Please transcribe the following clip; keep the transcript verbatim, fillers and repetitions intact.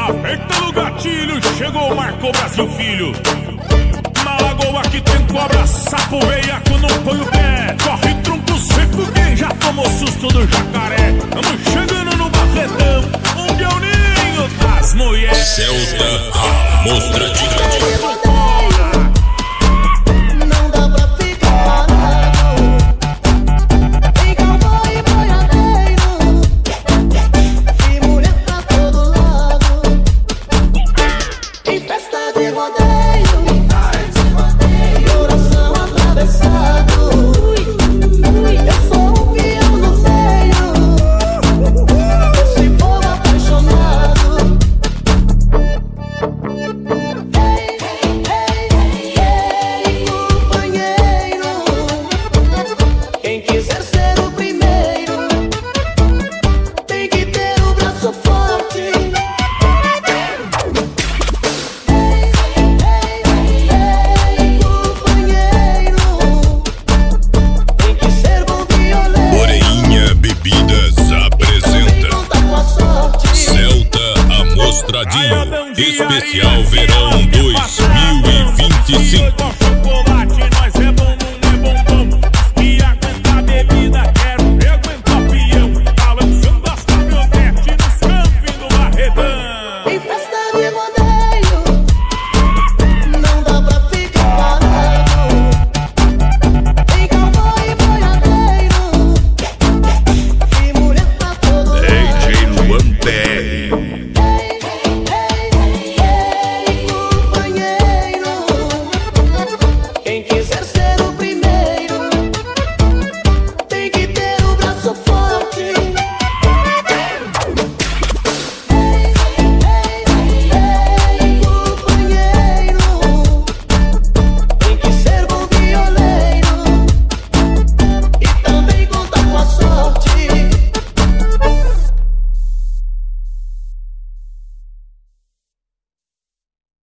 Apertando o gatilho, chegou, marcou Brasil Filho. Na lagoa que tem cobra, sapo, veiaco, não põe o pé. Corre tronco seco, quem já tomou susto do jacaré. Tamo chegando no Barretão, onde é o ninho das mulheres. Celta Amostradinho. Especial Verão dois mil e vinte e cinco.